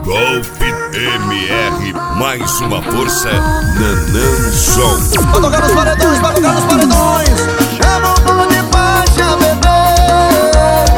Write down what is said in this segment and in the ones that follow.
Golf MR, mais uma força, Nanã Sol. Vai tocar nos paredões, vai tocar nos paredões. Chama o bom de baixa, bebê.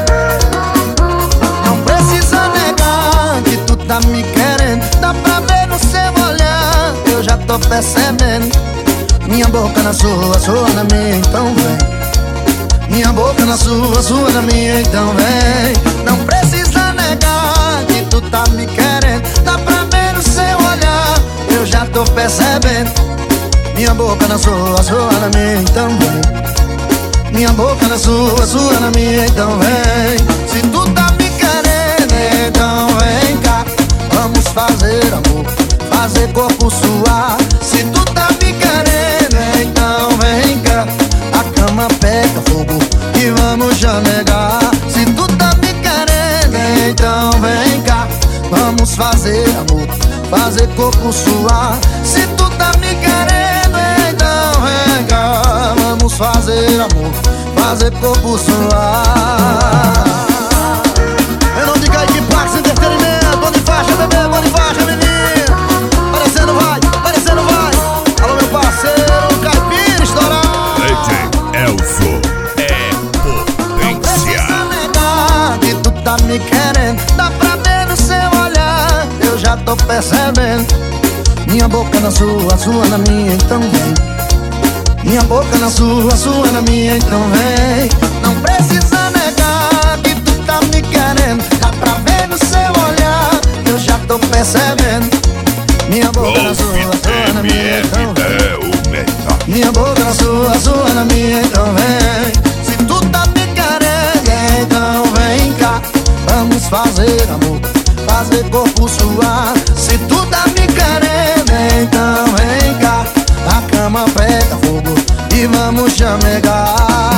Não precisa negar que tu tá me querendo. Dá pra ver no seu olhar, eu já tô percebendo. Minha boca na sua, sua na minha, então vem. Minha boca na sua, sua na minha, então vem. Não precisa negar que tu tá me querendo. Dá pra ver no seu olhar, eu já tô percebendo. Minha boca na sua, sua na minha, então vem. Minha boca na sua, sua na minha, então vem. Se tu tá me querendo, então vem cá. Vamos fazer amor, fazer corpo suar. Se tu tá me querendo, então vem cá. A cama pega fogo e vamos chamegar. Se tu tá me querendo, então vem cá. Vamos fazer amor, fazer corpo suar. Se tu tá me querendo, então vem cá. Vamos fazer amor, fazer corpo suar. Eu não digo aí que Pax Entretenimento. Bom de faixa, bebê, bom de faixa, menino. Parecendo vai, parecendo vai. Alô, meu parceiro, Caipira estourado. DJ Elzo é potência. Não precisa negar que tu tá me querendo. Dá pra ver no seu olhar, eu já tô percebendo. Minha boca na sua, sua na minha, então vem. Minha boca na sua, sua na minha, então vem. Não precisa negar que tu tá me querendo. Dá pra ver no seu olhar, eu já tô percebendo. Minha boca na Golf sua, sua na minha, então vem. MR é o melhor. Minha boca na sua, sua na minha, então vem. Se tu tá me querendo, então vem cá. Vamos fazer amor, fazer corpo suar. Se tu tá me querendo, então vem cá. A cama pega fogo e vamos chamegar.